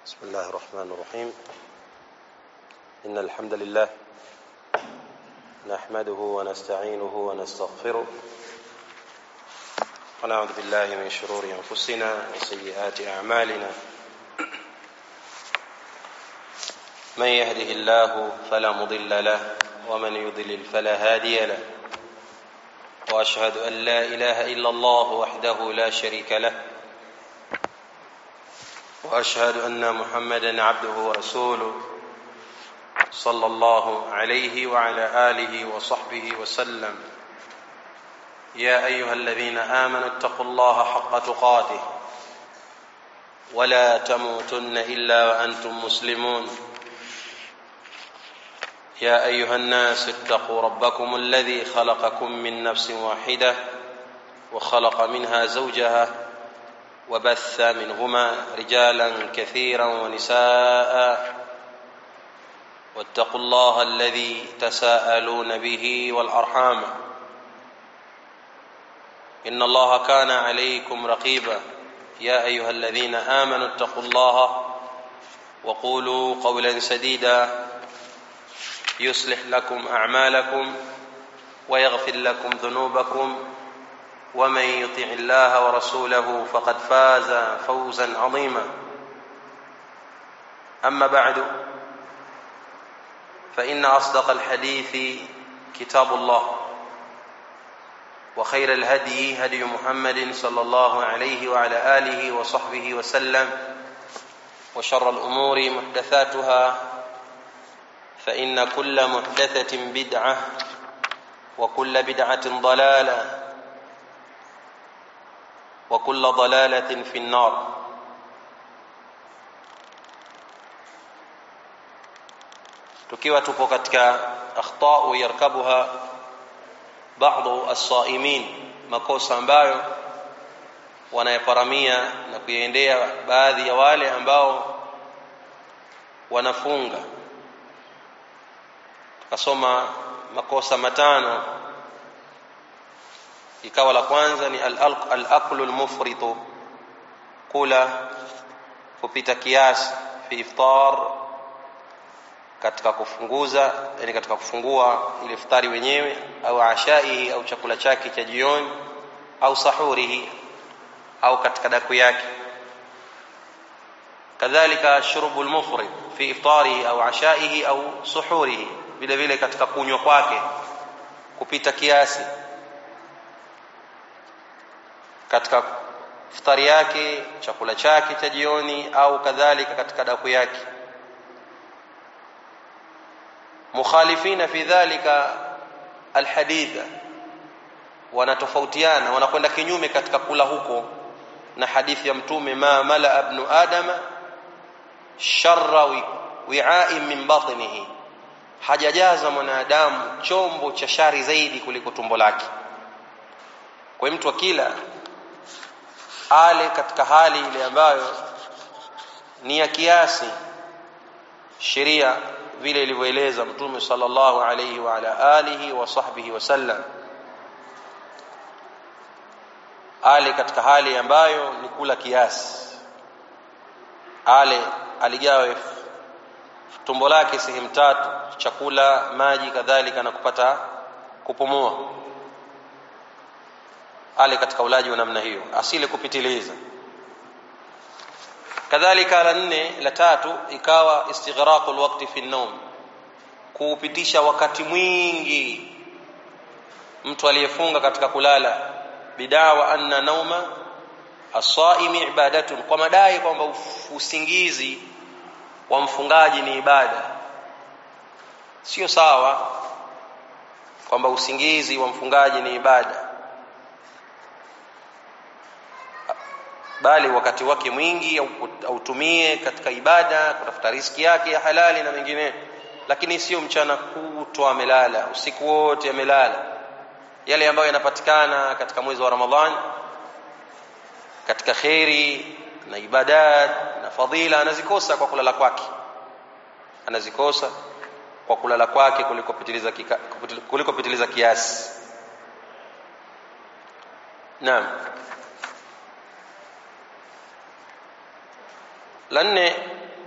بسم الله الرحمن الرحيم. إن الحمد لله نحمده ونستعينه ونستغفره ونعوذ بالله من شرور أنفسنا وسيئات أعمالنا. من يهده الله فلا مضل له ومن يضلل فلا هادي له، وأشهد أن لا إله إلا الله وحده لا شريك له، وأشهد أن محمدًا عبده ورسوله صلى الله عليه وعلى آله وصحبه وسلم. يا أيها الذين آمنوا اتقوا الله حق تقاته ولا تموتن إلا وأنتم مسلمون. يا أيها الناس اتقوا ربكم الذي خلقكم من نفس واحدة وخلق منها زوجها وبث منهما رجالا كثيرا ونساء، واتقوا الله الذي تساءلون به والأرحام إن الله كان عليكم رقيبا. يا أيها الذين آمنوا اتقوا الله وقولوا قولا سديدا يصلح لكم أعمالكم ويغفر لكم ذنوبكم، ومن يطع الله ورسوله فقد فاز فوزا عظيما. أما بعد، فإن أصدق الحديث كتاب الله، وخير الهدي هدي محمد صلى الله عليه وعلى آله وصحبه وسلم، وشر الأمور محدثاتها، فإن كل محدثة بدعة وكل بدعة ضلالة وكل ضلالة في النار. tukiwa tupo katika akhtau yarkabuha baadhi as-saimin, makosa ambayo wanayaparamia na kuyaendea baadhi ya wale ambao wanafunga. Tukasoma makosa matano, ikawa la kwanza ni al-aqlu al-mufritu, kula kupita kiasi, fi iftar, katika kufunguza, yani katika kufungua ile iftari wenyewe, au ashaihi, au chakula chake cha jioni, au sahurihi, au katika daku yake. Kadhalika shurbu al-mufrid fi iftarihi au ashaihi au suhurihi, vile vile katika kunywa kwake kupita kiasi katika iftari yake, chakula chake cha jioni, au kadhalika katika daku yake. Mukhalifina fi dhalika alhaditha, wanatofautiana, wanakwenda kinyume katika kula huko na hadithi ya Mtume, ma mala ibn adama sharra wi'a'in min batnihi, hajajaza mwanadamu chombo cha shari zaidi kuliko tumbo lake. Kwa mtu akila ale katika hali ile ambayo ni ya kiasi, sheria vile ilivyoeleza Mtume sallallahu alayhi wa ala alihi wa sahbihi wasallam, ale katika hali ambayo ni kula kiasi, ale aligawe tumbo lake sehemu tatu, chakula, maji, kadhalika na kupata kupumua. Ale katika ulaji wa namna hiyo, asile kupitiliza. Kadhalika la tatu ikawa istighraqul waqti fi an-nawm, kuupitisha wakati mwingi mtu aliyefunga katika kulala, bidawa anna nauma as-saimi ibadatun, kwa madai kwamba usingizi wa mfungaji ni ibada. Sio sawa kwamba usingizi wa mfungaji ni ibada, bali wakati wake mwingi autumie katika ibada, kutafuta riziki yake ya halali na mengine. Lakini sio mchana kutwa amelala, usiku wote amelala. Yale ambayo yanapatikana katika mwezi wa Ramadhani katika khairi na ibadat na fadhila anazikosa kwa kulala kwake, anazikosa kwa kulala kwake kuliko pitiliza kiasi. Naam. La nne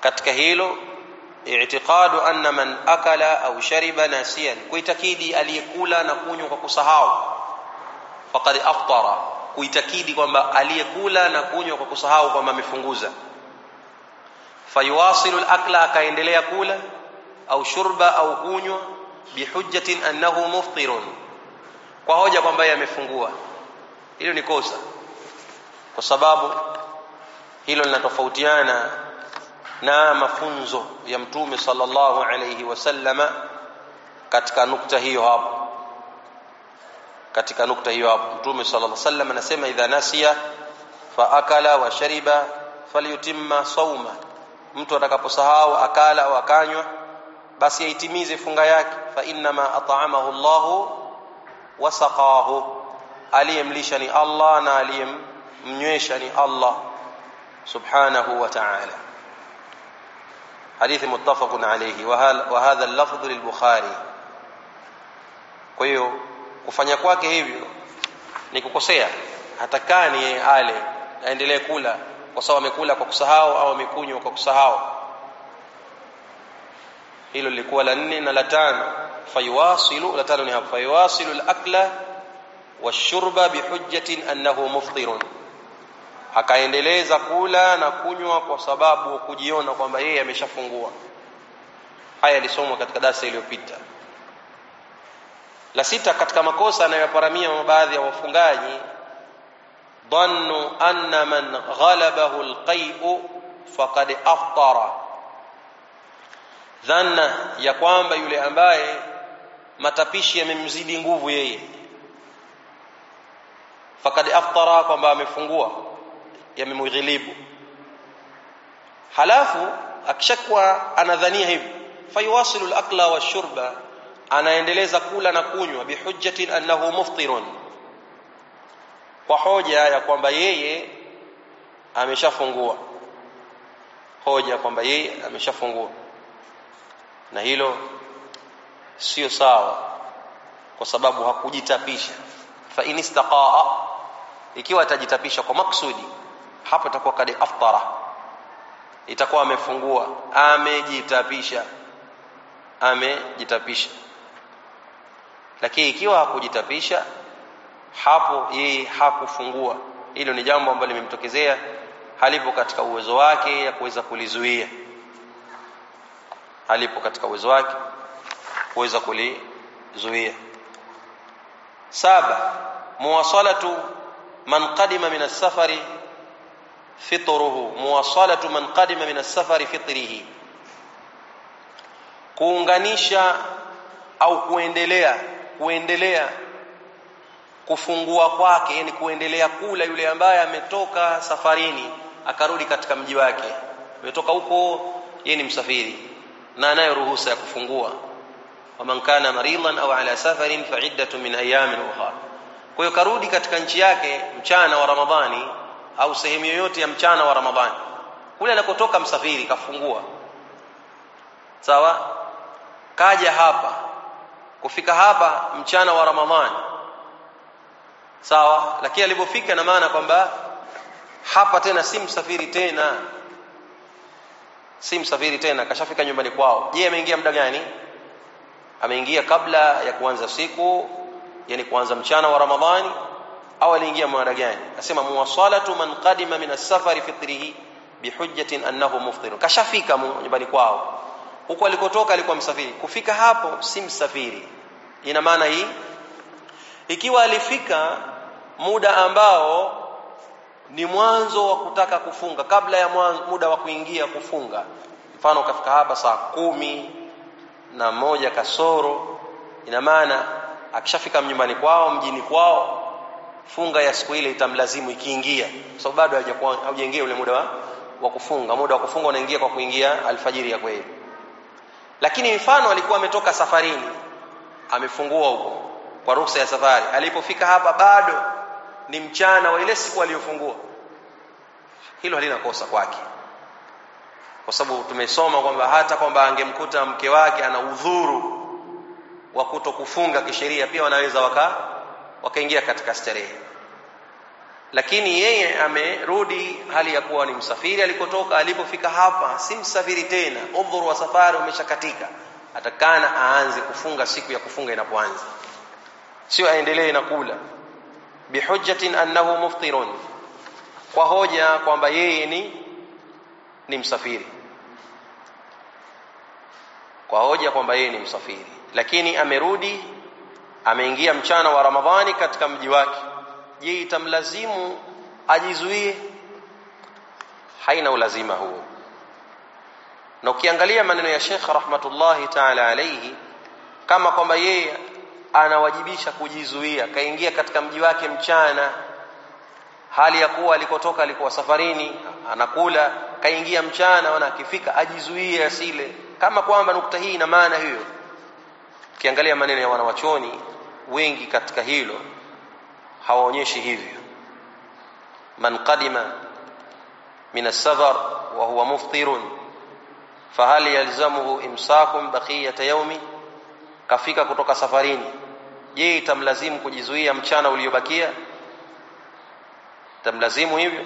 katika hilo i'tiqadu anna man akala au shariba nasiyan, kuitakidi aliyekula na kunywa kwa kusahau, faqad aftara, kuitakidi kwamba aliyekula na kunywa kwa kusahau kwamba amefunguza, fayuwasilu al-akla, akaendelea kula au shurba au kunywa, bihujjatin annahu muftirun, kwa hoja kwamba yeye amefungua. Hilo ni kosa, kwa sababu hilo linatofautiana na mafunzo ya Mtume sallallahu alayhi wasallama katika nukta hiyo hapo. Katika nukta hiyo hapo Mtume sallallahu alayhi wasallam anasema idha nasiya fa akala wa shariba falyutimma sawma, mtu atakaposahau akala au akanywa basi aitimize funga yake. Fa inna ma at'amahu Allahu wa saqahu, aliyemlisha ni Allah na aliyemnywesha ni Allah subhanahu wa ta'ala. Hadithi muttafaqun alayhi wa hadha al-lafdh lil-Bukhari. Kwa hiyo kufanya kwake hivyo ni kukosea, hatakani yeye ale aendelee kula kwa sababu amekula kwa kusahau au amekunywa kwa kusahau. Hilo lilikuwa la 4. Na la 5, fayuwasilu, la 5 ni hapo, fayuwasilu al-akla wash-shurba bihujjatin annahu muftirun, akaendeleza kula na kunywa kwa sababu kujiona kwamba yeye ameshafungua. Haya yalisomwa katika darasa iliyopita. La 6 katika makosa anayoparamia baadhi ya wafungaji, dhannu anna man ghalabahu al-qai'u faqad aftara, dhanna ya kwamba yule ambaye matapishi yamemzidi nguvu yeye, faqad aftara, kwamba amefungua, yamemghilibu. Halafu akishakuwa anadhania hivi, fayuwasilu al-akla wash-shurba, anaendeleza kula na kunywa, bihujjatin annahu muftirun, kwa hoja ya kwamba yeye ameshafungua, hoja kwamba yeye ameshafungua. Na hilo sio sawa, kwa sababu hakujitapisha. Fa in istaqaa, ikiwa atajitapisha kwa maksudi, hapo itakuwa kadi aftara, itakuwa amefungua, amejitapisha. Lakini ikiwa hakujitapisha, hapo yeye hakufungua. Hilo ni jambo ambalo limemtokezea, halipo katika uwezo wake ya kuweza kulizuia, halipo katika uwezo wake kuweza kulizuia. 7, muwasalatu man qadima min as-safari fitruhu, muwasalatu man qadima min as-safari fitrihi, kuunganisha au kuendelea kufungua kwake, yani kuendelea kula yule ambaye ametoka safarini akarudi katika mji wake. Ametoka huko, yeye ni msafiri na anayo ruhusa ya kufungua, wa man kana maridan au ala safarin fa iddatu min ayamin ukhra. Kwa hiyo karudi katika nchi yake mchana wa Ramadhani au sehemu yoyote ya mchana wa Ramadhani, kule anakotoka msafiri kafungua, sawa. Kaja hapa, kufika hapa mchana wa Ramadhani, sawa, lakini alipofika na maana kwamba hapa tena si msafiri tena, kashafika nyumbani kwao. Je, ameingia muda gani? Ameingia kabla ya kuanza siku, yani kuanza mchana wa Ramadhani, au aliingia muda gani? Nasema muwasalatu man qadima min as-safari fitrihi bihujjatin annahu muftir, kashafika nyumbani kwao. Huko alikotoka alikuwa msafiri, kufika hapo si msafiri. Ina maana hii, ikiwa alifika muda ambao ni mwanzo wa kutaka kufunga, kabla ya muda wa kuingia kufunga, mfano kafika hapa saa 11 kasoro, ina maana akishafika nyumbani kwao, mjini kwao, funga ya siku ile itamlazimu ikiingia, kwa sababu bado hajaingia ule muda wa kufunga. Muda wa kufunga unaingia kwa kuingia alfajiri ya kweli. Lakini mfano alikuwa ametoka safarini, amefungua huko kwa ruhusa ya safari, alipofika hapa bado ni mchana wa ile siku aliyofungua, hilo halina kosa kwake, kwa sababu tumesoma kwamba hata kwamba angemkuta mke wake ana udhuru wa kutokufunga kisheria, pia wanaweza wakaingia katika starehe. lakini yeye amerudi hali ya kuwa ni msafiri. Alikotoka, alipofika hapa si msafiri tena, udhuru wa safari umeshakatika, atakana aanze kufunga siku ya kufunga inapoanza, sio aendelee na kula. Bihujjatin annahu muftirun, kwa hoja kwamba yeye ni msafiri, kwa hoja kwamba yeye ni msafiri, lakini amerudi, ameingia mchana wa Ramadhani katika mji wake. Je, itamlazimu ajizuie? Haina ulazima huo. Na ukiangalia maneno ya Sheikh rahmatullahi ta'ala alayhi, kama kwamba yeye anawajibisha kujizuia, kaingia katika mji wake mchana hali ya kuwa alikotoka alikuwa safarini, anakula, kaingia mchana, wana akifika ajizuie asile, kama kwamba nukta hii ina maana hiyo. Ukiangalia maneno ya wanawachoni wengi katika hilo hawaonyeshi hivyo. Man qadima min as-safar wa huwa muftirun fahal yalzamuhu imsakun baqiyata yawmi, kafika kutoka safarini, je itamlazimu kujizuia mchana uliobakia? Itamlazimu hivyo?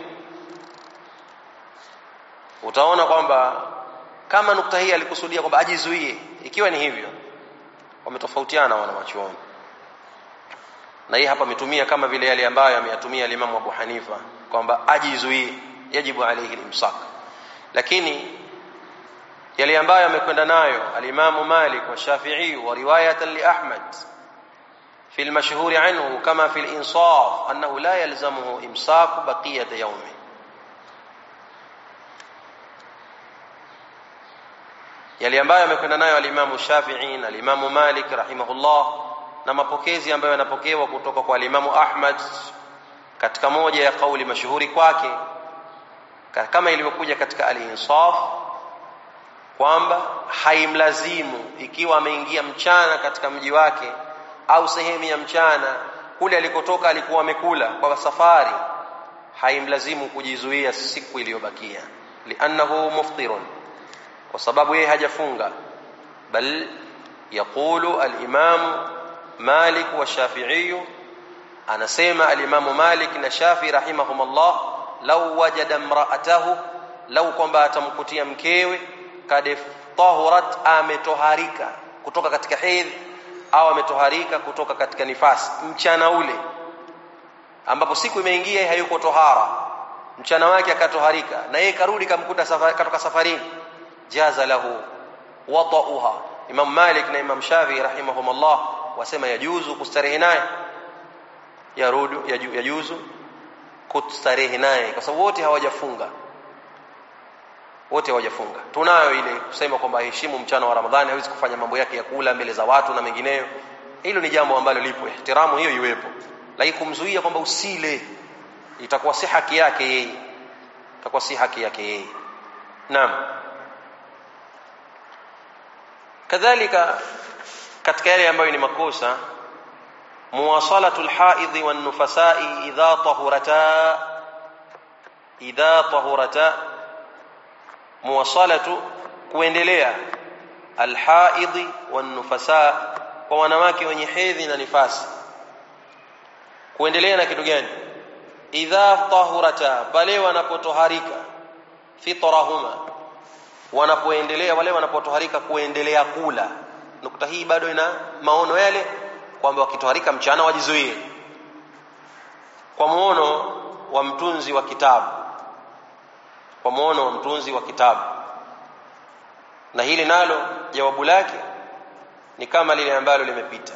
Utaona kwamba kama nukta hii alikusudia kwamba ajizuie, ikiwa ni hivyo wametofautiana wanawachuoni. Na hii hapa ametumia kama vile yale ambayo ameyatumia Imam Abu Hanifa kwamba ajizuie, yajibu alayhi al-imsak. Lakini yale ambayo amekwenda nayo al-Imam Malik wa Shafi'i wa riwayatan li Ahmad fi al-mashhur anhu kama fi al-insaf annahu la yalzamuhu imsaku baqiyata yawmi. Yale ambayo amekwenda nayo al-Imam Shafi'i na al-Imam Malik rahimahullah, na mapokezi ambayo yanapokewa kutoka kwa al-Imam Ahmad katika moja ya kauli mashuhuri kwake, kama ilivyokuja katika al-Insaf, kwamba haimlazimu ikiwa ameingia mchana katika mji wake au sehemu ya mchana kule alikotoka alikuwa amekula kwa safari, haimlazimu kujizuia siku iliyobakia, li'annahu muftirun, kwa sababu yeye hajafunga. Bal yaqulu al-Imam Malik wa Shafi'i, anasema al-Imam Malik na Shafi'i rahimahumullah, law wajada imra'atahu, law kwamba atamkutia mkewe kad tahurat, ametoharika kutoka katika hedhi au ametoharika kutoka katika nifasi mchana ule ambapo siku imeingia hayuko tohara, mchana wake akatoharika na yeye karudi kamkuta katoka safarini, jaza lahu wata'uha. Imam Malik na Imam Shafi'i rahimahumullah wasema yajuzu kustarehe naye, yajuzu kustarehe naye, kwa sababu wote hawajafunga, wote hawajafunga. Tunayo ile kusema kwamba heshimu mchana wa Ramadhani, hawezi kufanya mambo yake ya kula mbele za watu na mengineyo. Hilo ni jambo ambalo lipo, ihtiramu hiyo iwepo, lakini kumzuia kwamba usile itakuwa si haki yake yeye, itakuwa si haki yake yeye. Naam. Kadhalika katika yale ambayo ni makosa, muwasalatul haidhi wan nufasai idha tahurata, muwasalatu kuendelea alhaidhi wan nufasa, kwa wanawake wenye hedhi na nifasi. Kuendelea na kitu gani? Idha tahurata, pale wanapotoharika, fitrahuma, wanapoendelea wale wanapotoharika kuendelea kula. Nukta hii bado ina maono yale kwamba wakitoharika mchana wajizuie, kwa muono wa mtunzi wa kitabu, kwa muono wa mtunzi wa kitabu. Na hili nalo jawabu lake ni kama lile ambalo limepita.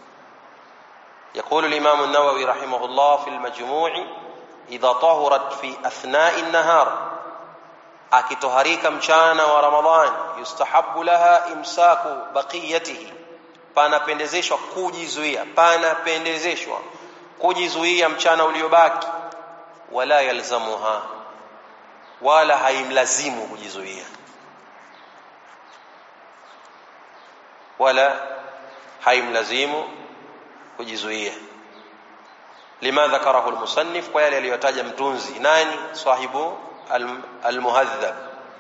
يقول الإمام النووي رحمه الله في المجموع إذا طهرت في أثناء النهار, akitoharika mchana wa Ramadhani, yustahabbu laha imsaku baqiyatihi, panapendezeshwa kujizuia, panapendezeshwa kujizuia mchana uliobaki, wala yalzamuha, wala haimlazimu kujizuia, wala haimlazimu kujizuia. Lima dhakarahu al-musannif, kwa yale aliyotaja mtunzi. Nani? Sahibu al-muhadhab.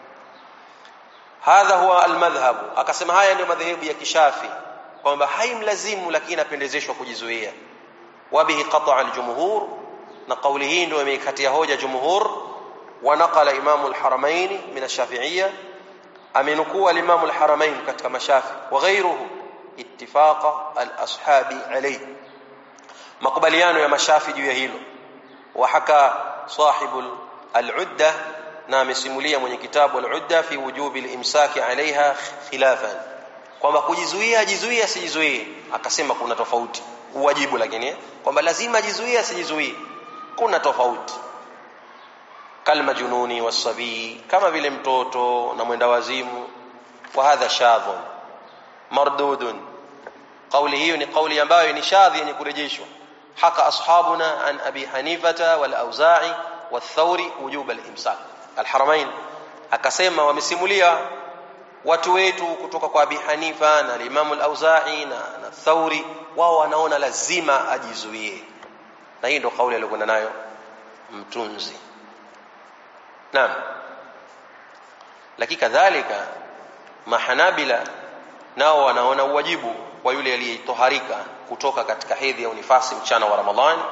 Hadha huwa al-madhhab, akasema haya ndio madhehebu ya Kishafi kwamba haimlazimu lakini apendezeshwa kujizuia. Wabihi qata'a al-jumhur, na kauli hii ndio imeikatia hoja jumhur. Wa naqala Imam al-Haramain min ash-Shafi'iyya, amenukuu al-Imam al-Haramain katika mashafi wa ghayruhu ittifaqa al-ashabi alayhi, makubaliano ya mashafi juu ya hilo. Wa haka sahibu al-Udda, na amesimulia mwenye kitabu al-Udda fi wujubi al-imsaki alaiha khilafan, kwamba kujizuia ajizuia sijizuie, akasema kuna tofauti uwajibu, lakini kwamba lazima ajizuie asijizuie kuna tofauti. Kalma jununi wasabi, kama vile mtoto na mwenda wazimu. Wa hadha shadhun mardudun, kauli hiyo ni kauli ambayo ni shadhi yenye kurejeshwa. Haka ashabuna an Abi Hanifata wal Auza'i wal Thawri wujub al-imsak. Al-Haramain akasema wamesimulia watu wetu kutoka kwa Abi Hanifa na Imam al-Auza'i na Thawri, wao wanaona lazima ajizuie, na hii ndio kauli aliyokwenda nayo mtunzi. Naam, lakini kadhalika mahanabila nao wanaona uwajibu wa yule aliyetoharika kutoka katika hedhi au nifasi mchana wa Ramadhani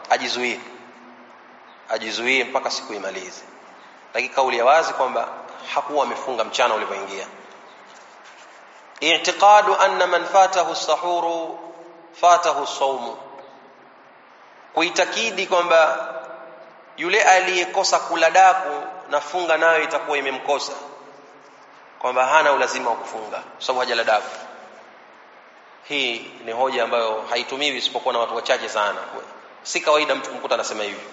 ajizuie mpaka siku imalize, lakini kauli ya wazi kwamba hakuwa amefunga mchana ulipoingia. I'tiqadu anna man fatahu as-sahuru fatahu as-sawm, kuitakidi kwamba yule aliyekosa kula daku na funga nayo itakuwa imemkosa, kwamba hana ulazima wa kufunga kwa sababu hajala daku. Hii ni hoja ambayo haitumiwi isipokuwa na watu wachache sana, si kawaida mtu kumkuta anasema hivi.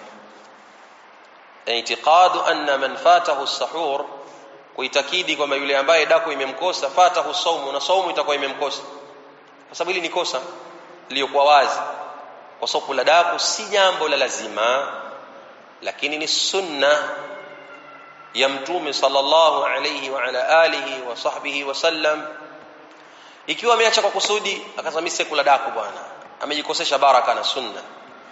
I'tiqadu anna man fatahu as-sahur, kuitakidi kwamba yule ambaye daku imemkosa fatahu as-sawm, na saumu itakuwa imemkosa, kwa sababu hili ni kosa lililokuwa wazi. Kwa sababu kula daku si jambo la lazima, lakini ni sunna ya Mtume sallallahu alayhi wa ala alihi wa sahbihi wasallam. Ikiwa ameacha kwa kusudi akasema mimi sikula daku bwana, amejikosesha baraka na sunna.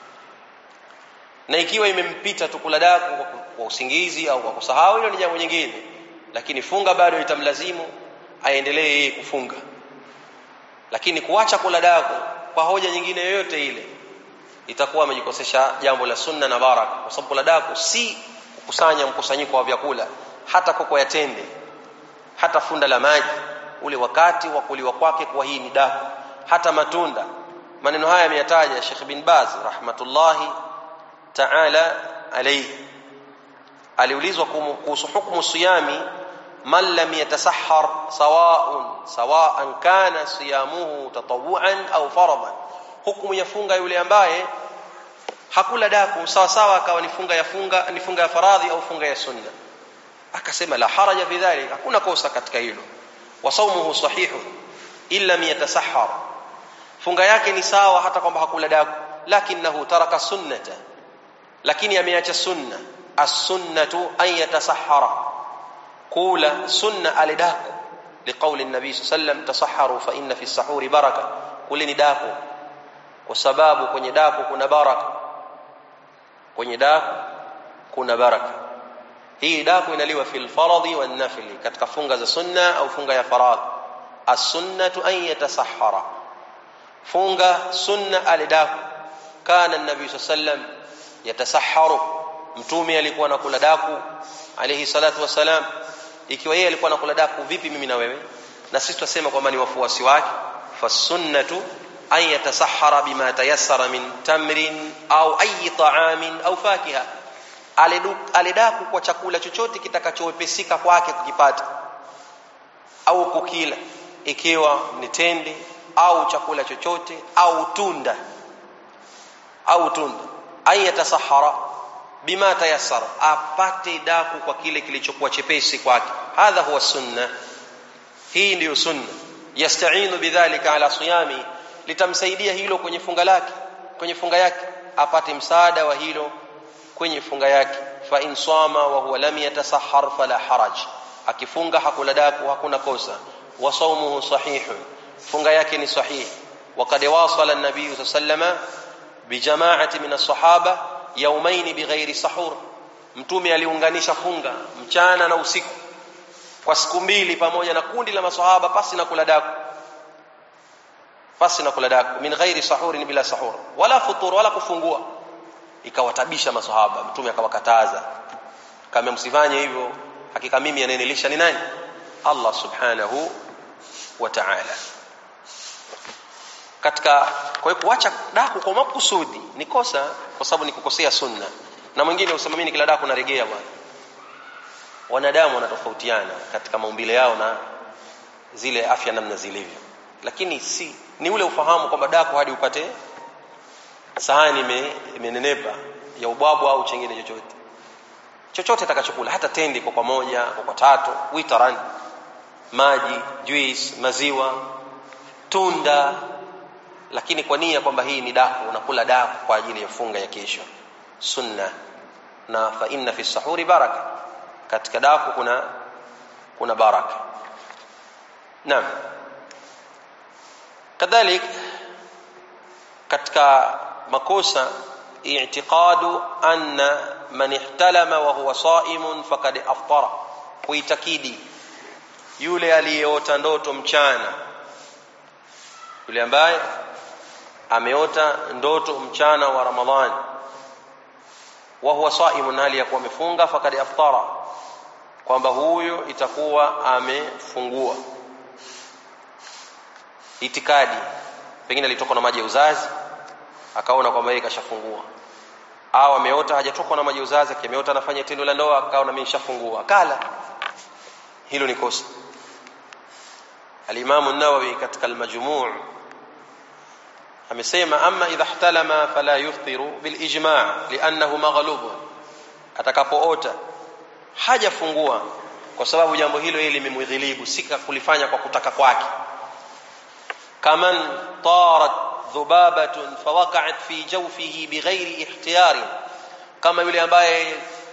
Na ikiwa imempita tu kula daku kwa usingizi au kwa kusahau, hilo ni jambo jingine, lakini funga bado itamlazimu aendelee kufunga. Lakini kuacha kula daku kwa hoja nyingine yoyote ile itakuwa amejikosesha jambo la sunna na baraka, kwa sababu kula daku si kukusanya mkusanyiko wa vyakula, hata koko ya tende, hata funda la maji ule wakati wa kuliwa kwake, kwa hii ni daku, hata matunda. Maneno haya ameyataja Sheikh bin Baz rahmatullahi ta'ala alayhi. Aliulizwa kuhusu hukumu siyami man lam yatasahhar sawa'an kana siyamuhu tatawu'an au faradan, hukumu ya funga yule ambaye hakula daku sawa sawa akawa ni funga ya faradhi au funga ya sunna. Akasema la haraja fi dhalik, hakuna kosa katika hilo. Wa sawmuhu sahihun illa yatasahhar, funga yake ni sawa hata kwamba hakula daku, lakinahu taraka sunnata, lakini ameacha sunna. As-sunnatu an yatasahhara, kula sunna alidaku, liqauli an-nabi sallallahu alayhi wasallam tasahharu fa inna fi as-sahuri baraka, kulini daku kwa sababu kwenye daku kuna baraka, kwenye daku kuna baraka. Hii daku inaliwa fil faradhi wan nafli, katika funga za sunna au funga ya faradhi. As-sunnatu an yatasahhara, funga sunna alidaku. Kana an-nabi sallallahu alayhi wasallam yatasahharu, mtume alikuwa anakula daku alayhi salatu wasalam. Ikiwa yeye alikuwa anakula daku, vipi mimi na wewe? Na sisi tunasema kwamba ni wafuasi wake. Fasunnatu an yatasahhara bima tayassara min tamrin au ayi ta'amin au fakiha, alidaku kwa chakula chochote kitakachowepesika kwake kukipata au kukila, ikiwa ni tende au chakula chochote au tunda an yatasahhara bima tayassara, apate daku kwa kile kilichokuwa chepesi kwake. Hadha huwa sunna, hii ndiyo sunna. Yasta'inu bidhalika ala siyami, litamsaidia hilo kwenye funga yake, apate msaada wa hilo kwenye funga yake. Fa in sama wa huwa lam yatasahhar fala haraj, akifunga hakula daku hakuna kosa. Wa sawmuhu sahihun, funga yake ni sahihi. Wa qad wasala an-nabiy sallallahu alayhi wasallam bi jama'ati min as-sahaba yawmayn bighairi sahur, mtume aliunganisha funga mchana na usiku kwa siku mbili pamoja na kundi la maswahaba pasi na kula daku, min ghairi sahurin, bila sahur wala futur wala kufungua. ikawatabisha maswahaba. Mtume akawakataza, kama msifanye hivyo, hakika mimi anayenilisha ni nani? Allah subhanahu wa ta'ala. Kwa hiyo kuacha daku kwa makusudi ni kosa, kwa sababu ni kukosea sunna. Na mwingine usema mimi kila daku naregea bwana. Wanadamu wanatofautiana katika maumbile yao na zile afya namna zilivyo, lakini ni ule ufahamu kwamba daku hadi upate sahani imenenepa ya ubwabwa au chengine chochote atakachokula, hata tende kwa moja kwa tatu, witaran, maji, juice, maziwa, tunda, lakini kwa nia kwamba hii ni daku, unakula daku kwa ajili ya funga ya kesho, sunna. Na fa inna fi sahuri baraka, katika daku kuna baraka. Naam. Kadhalik katika makosa i'tiqadu anna man ihtalama wa huwa sa'imun faqad aftara, kuitakidi yule aliyeota ndoto mchana, yule ambaye ameota ndoto mchana wa Ramadhani wa huwa sa'imun, hali ya kuwa amefunga, faqad aftara, kwamba huyo itakuwa amefungua. Itikadi pengine alitoka na maji ya uzazi akaona kwamba yeye kashafungua, au ameota hajatoka na maji ya uzazi, ameota anafanya tendo la ndoa akaona mimi nishafungua, kala. Hilo ni kosa. Al-Imam an-Nawawi katika al-Majmu' amesema, amma idha ihtalama fala yuftiru bil ijma' li'annahu maghlub, atakapoota hajafungua kwa sababu jambo hilo hili limemghilibu, sika kulifanya kwa kutaka kwake. Kaman tarat dhubabatun fawaqa'at fi jawfihi bighairi ikhtiyari, kama yule ambaye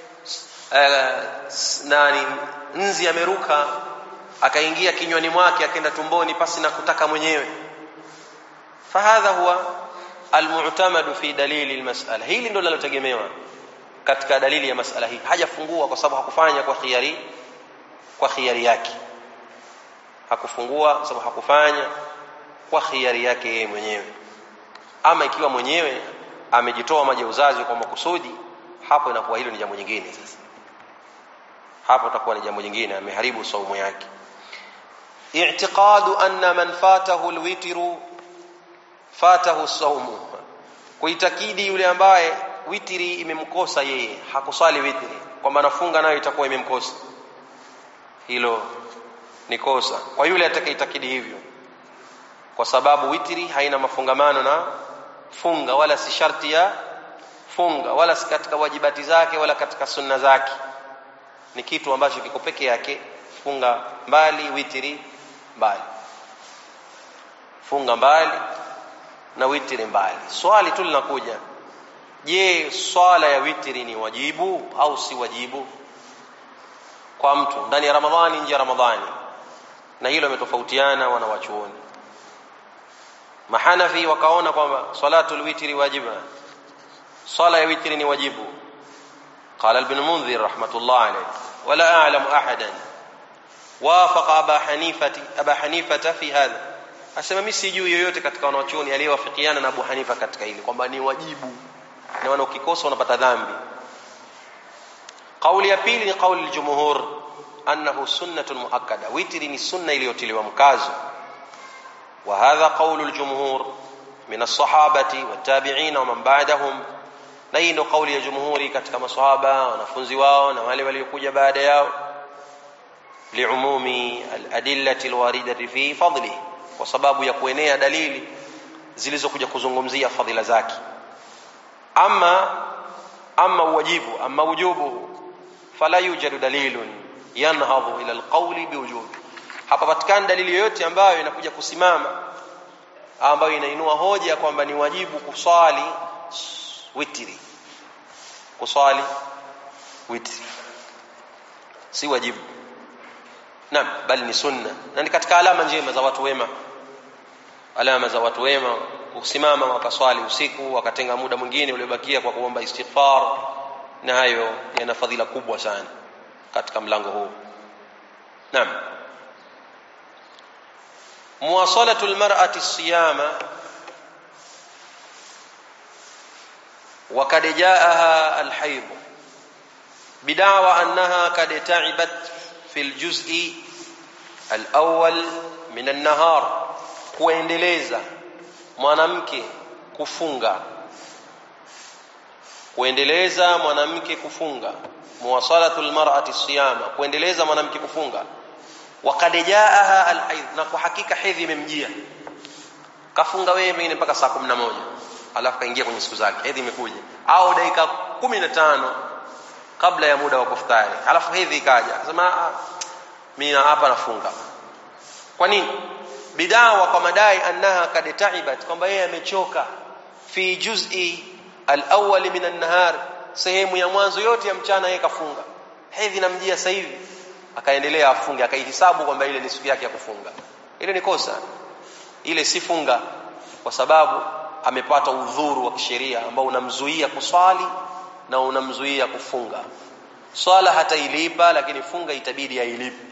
nzi ameruka akaingia kinywani mwake akaenda tumboni pasi na kutaka mwenyewe. Fahadha huwa almu'tamadu fi dalili almas'ala, hili ndio linalotegemewa katika dalili ya masala hii. Hajafungua kwa sababu hakufanya kwa khiari yake, hakufungua kwa sababu hakufanya kwa khiari yake yeye mwenyewe. Ama ikiwa mwenyewe amejitoa maji ya uzazi kwa makusudi, hapo inakuwa hilo ni jambo jingine. Sasa hapo itakuwa ni jambo jingine, ameharibu saumu yake. I'tiqadu anna man fatahu alwitru fatahu saumu, kuitakidi yule ambaye witri imemkosa yeye, hakusali witri, kwamba anafunga nayo itakuwa imemkosa. Hilo ni kosa kwa yule atakayetakidi hivyo, kwa sababu witri haina mafungamano na funga, wala si sharti ya funga, wala si katika wajibati zake, wala katika sunna zake. Ni kitu ambacho kiko peke yake. Funga mbali, witri mbali, funga mbali na witri mbali. Swali tu linakuja, je, swala ya witri ni wajibu au si wajibu kwa mtu ndani ya Ramadhani, nje ya Ramadhani? Na hilo umetofautiana wanawachuoni. Mahanafi wakaona kwamba salatul witri wajiba, swala ya witri ni wajibu. Qala ibn Mundhir rahmatullah alayhi, wala a'lamu ahadan wafaqa Aba Hanifata fi hadha, asema mimi sijui yoyote katika wanawachuoni aliyewafikiana na Abu Hanifa katika hili kwamba ni wajibu na wana ukikosa unapata dhambi. Kauli ya pili ni kauli al-jumhur annahu sunnatun muakkada, witri ni sunna iliyotiliwa mkazo. Wa hadha qaulu al-jumhur min as-sahabati wat-tabi'in wa man ba'dahum, na hii ndio kauli ya jumhuri katika maswahaba, wanafunzi wao na wale waliokuja baada yao. Liumumi al-adillati al-waridati fi fadlihi, kwa sababu ya kuenea dalili zilizokuja kuzungumzia fadhila zake. Amma wajibu, amma wujubu, fala yujadu dalilun yanhadhu ila alqawli biwujubi, hapa patikana dalili yoyote ambayo inakuja kusimama ambayo inainua hoja kwamba ni wajibu kusali witri. Kusali witri si wajibu, naam, bali ni sunna, na ni katika alama njema za watu wema. Alama za watu wema kusimama wakaswali usiku, wakatenga muda mwingine uliobakia kwa kuomba istighfar, na hayo yana fadhila kubwa sana katika mlango huu. Naam. Muwasalatu almar'ati as-siyama وقد جاءها الحيض بدعوى أنها قد تعبت في الجزء الأول من النهار kuendeleza mwanamke kufunga muwasalatul mar'ati siyama kuendeleza mwanamke kufunga waqad jaaha alhayd na kwa hakika hedhi imemjia kafunga wewe mengine mpaka saa 11 alafu kaingia kwenye siku zake hedhi imekuja au dakika 15 kabla ya muda wa kufutari alafu hedhi ikaja akasema mimi hapa nafunga kwa nini bidawa kwa madai annaha kad ta'ibat kwamba yeye amechoka fi juz'i al-awwal min an-nahar sehemu ya mwanzo yote ya mchana yeye kafunga hedhi namjia sasa hivi akaendelea afunge akaihesabu kwamba ile ni siku yake ya kufunga ile ni kosa ile si funga kwa sababu amepata udhuru wa kisheria ambao unamzuia kuswali na unamzuia kufunga swala hata ilipa lakini funga itabidi ailipe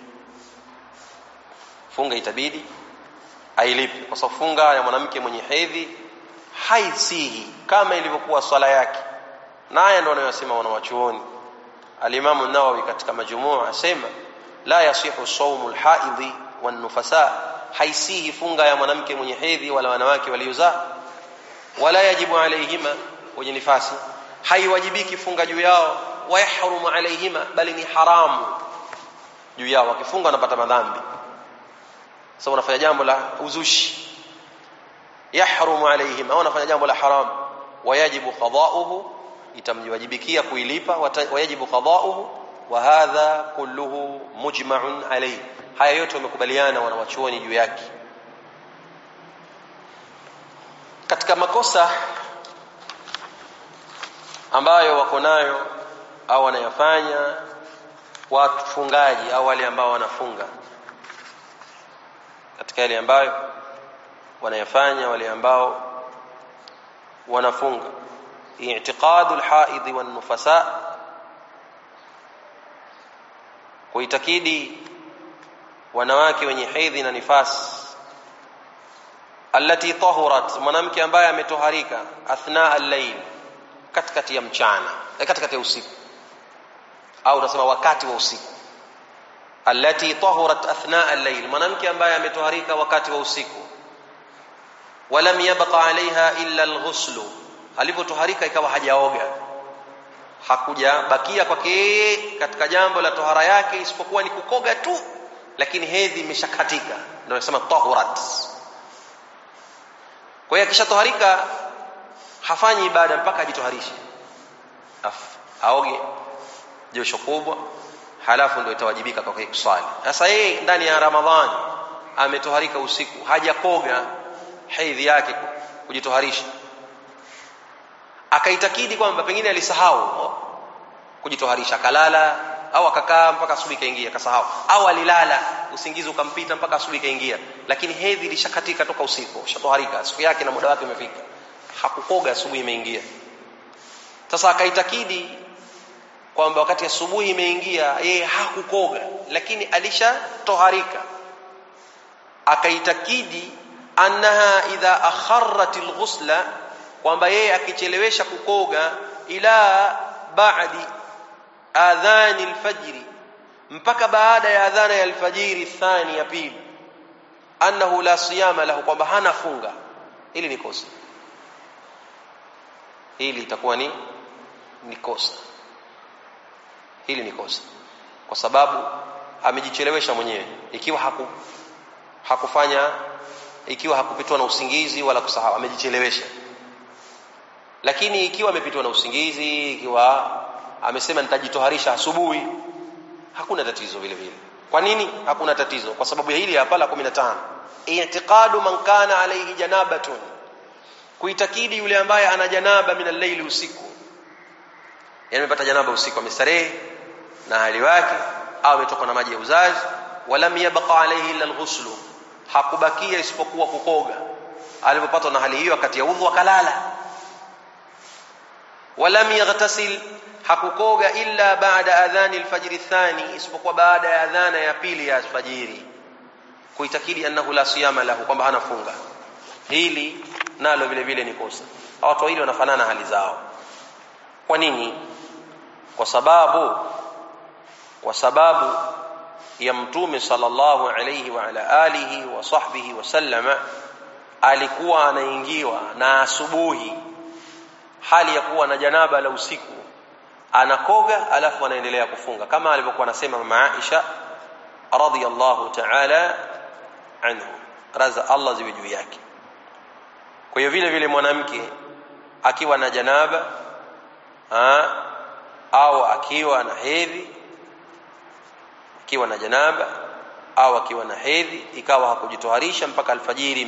kwa sababu funga ya mwanamke mwenye hedhi haisihi kama ilivyokuwa swala yake naye ndio anayosema wanawachuoni al-Imam an-Nawawi katika majmuu asema la yasihu sawmul haidhi wan nufasa haisihi funga ya mwanamke mwenye hedhi wala wanawake waliozaa wala yajibu alayhima wenye nifasi haiwajibiki funga juu yao wa yahrumu alayhima bali ni haramu juu yao wakifunga wanapata madhambi sasa wanafanya jambo la uzushi yahrumu alayhim au wanafanya jambo la haram wayajibu qada'uhu itamjiwajibikia kuilipa wayajibu qada'uhu wa hadha kulluhu mujma'un alayhi haya yote wamekubaliana wanawachuoni juu yake katika makosa ambayo wako nayo au wanayafanya wafungaji au wale ambao wanafunga katika yale ambayo wanayafanya wale ambao wanafunga i'tiqadul haidhi wan nufasa kuitakidi wanawake wenye hedhi na nifasi allati tahurat mwanamke ambaye ametoharika athna al-layl katikati ya mchana katikati ya usiku au tunasema wakati wa usiku allati tahurat athna al-layl mwanamke ambaye ametoharika wakati wa usiku walam yabqa alaiha illa al-ghusl alipotoharika ikawa hajaoga hakuja bakia kwake katika jambo la tohara yake isipokuwa ni kukoga tu lakini hedhi imeshakatika ndio nasema tahurat kwa hiyo akishatoharika hafanyi ibada mpaka ajitoharishe aoge josho kubwa halafu ndio itawajibika kwa kuswali sasa yeye ndani ya Ramadhani ametoharika usiku hajakoga hedhi yake kujitoharisha akaitakidi kwamba pengine alisahau kujitoharisha kalala au akakaa mpaka asubuhi kaingia akasahau au alilala usingizi ukampita mpaka asubuhi kaingia lakini hedhi ilishakatika toka usiku shatoharika siku yake na muda wake umefika hakukoga asubuhi imeingia sasa akaitakidi kwamba wakati asubuhi imeingia yeye hakukoga lakini alishatoharika akaitakidi annaha idha akharrat alghusla kwamba yeye akichelewesha kukoga ila ba'di adhani alfajr mpaka baada ya adhana ya alfajiri thani ya pili annahu la siyama lahu kwamba hana funga hili ni kosa hili itakuwa ni kosa hili ni kosa kwa sababu amejichelewesha mwenyewe ikiwa hakufanya ikiwa hakupitwa na usingizi wala kusahau amejichelewesha lakini ikiwa amepitwa na usingizi ikiwa amesema nitajitoharisha asubuhi hakuna tatizo vile vile kwa nini hakuna tatizo kwa sababu ya hili hapa la 15 i'tiqadu man kana alayhi janabatun kuitakidi yule ambaye ana janaba min al-layli usiku yani amepata janaba usiku amestarehe na hali wake au ametoka na maji ya uzazi walam yabqa alayhi illa al-ghusl hakubakia isipokuwa kukoga alipopatwa na hali hiyo wakati ya udhu akalala walam yaghtasil hakukoga illa baada adhani al-fajr athani isipokuwa baada ya adhana ya pili ya alfajiri kuitakidi annahu la siyama lahu kwamba hana funga hili nalo vile vile ni kosa watu wawili wanafanana hali zao Kwa nini? Kwa sababu ya Mtume sallallahu alayhi wa ala alihi wa sahbihi wasallama alikuwa anaingiwa na asubuhi hali ya kuwa na janaba la usiku, anakoga alafu anaendelea kufunga, kama alivyokuwa anasema mama Aisha radhiyallahu ta'ala anhu, raza Allah ziwe juu yake. Kwa hiyo vile vile mwanamke akiwa na janaba au akiwa na hedhi, akiwa na janaba au akiwa na hedhi ikawa hakujitoharisha mpaka alfajiri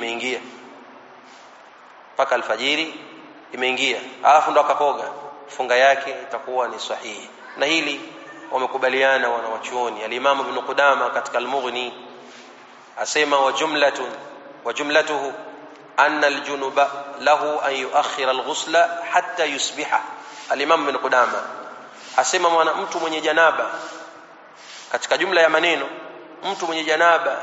imeingia, alafu ndo akakoga, funga yake itakuwa ni sahihi. Na hili wamekubaliana wanawachuoni. Al-Imam Ibn Qudama katika Al-Mughni asema wa jumlatuhu anna al-junuba lahu an yuakhira al-ghusla hatta yusbiha. Al-Imam Ibn Qudama asema mtu mwenye janaba, katika jumla ya maneno, mtu mwenye janaba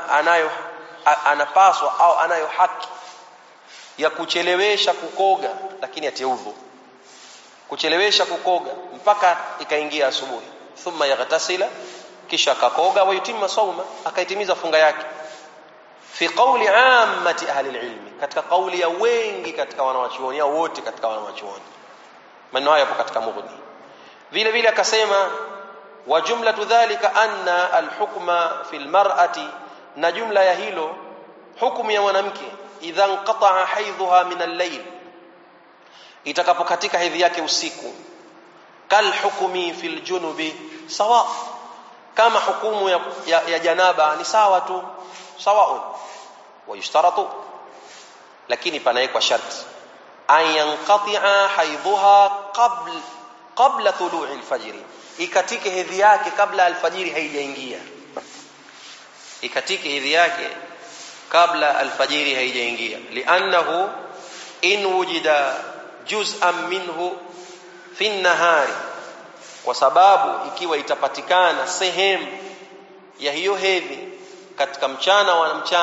anapaswa au anayo haki ya kuchelewesha kukoga, lakini atie udhu, kuchelewesha kukoga mpaka ikaingia asubuhi, thumma yaghtasila, kisha akakoga, wa yutimma sawma, akaitimiza funga yake. Fi qawli ammati ahli alilmi, katika kauli ya wengi katika wanawachuoni au wote katika wanawachuoni, maneno haya hapo katika Mughni. Vile vile akasema wa jumlatu dhalika anna alhukma fil mar'ati, na jumla ya hilo hukumu ya mwanamke idha inqata'a haidhuha min al-layl, itakapokatika hedhi yake usiku, kal hukmi fil junubi sawa, kama hukumu ya janaba ni sawa tu, sawaun. Wa yushtaratu, lakini panawekwa sharti, an yanqati'a haidhuha qabla tulu'i al-fajr, ikatike hedhi yake kabla alfajiri haijaingia, ikatike hedhi yake kabla alfajiri haijaingia. Li'annahu in wujida juz'an minhu fi an-nahari, kwa sababu ikiwa itapatikana sehemu ya hiyo hedhi katika mchana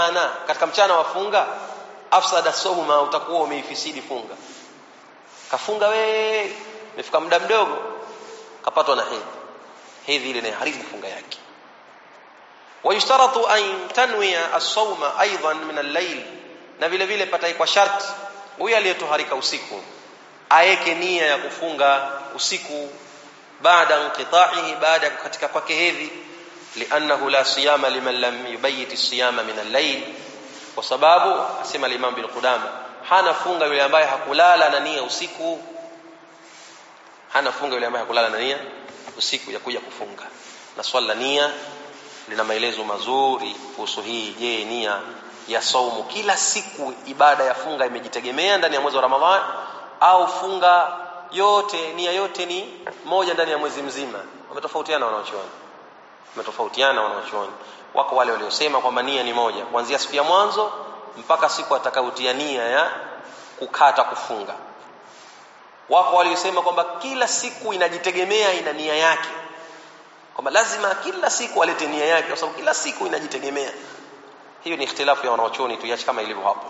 wa funga, afsada sawma, utakuwa umeifisidi funga. Kafunga imefika muda mdogo kapatwa na hedhi ile inaharibu funga yake. Wayushtaratu an tanwiya as-sawma aidan min al-layl, na vile vile pataikwa sharti huyo aliyetoharika usiku aeke nia ya kufunga usiku baada inqita'ihi, baada katika kwake hedhi. Li'annahu la siyama liman lam yubayyit as-siyama min al-layl, kwa sababu asema al-Imam Ibn Qudama, hana funga yule ambaye hakulala na nia usiku, hana funga yule ambaye hakulala na nia usiku ya kuja kufunga. Na swala nia lina maelezo mazuri kuhusu hii. Je, nia ya saumu kila siku ibada ya funga imejitegemea ndani ya mwezi wa Ramadhani, au funga yote nia yote ni moja ndani ya mwezi mzima? Wametofautiana wanawachuoni. Wako wale waliosema kwamba nia ni moja kuanzia siku ya mwanzo mpaka siku atakayotia nia ya kukata kufunga. Wako waliosema kwamba kila siku inajitegemea, ina nia yake, kwamba lazima kila siku alete nia yake kwa sababu kila siku inajitegemea. Hiyo ni ikhtilafu ya wanawachuoni, tuiache kama ilivyo hapo.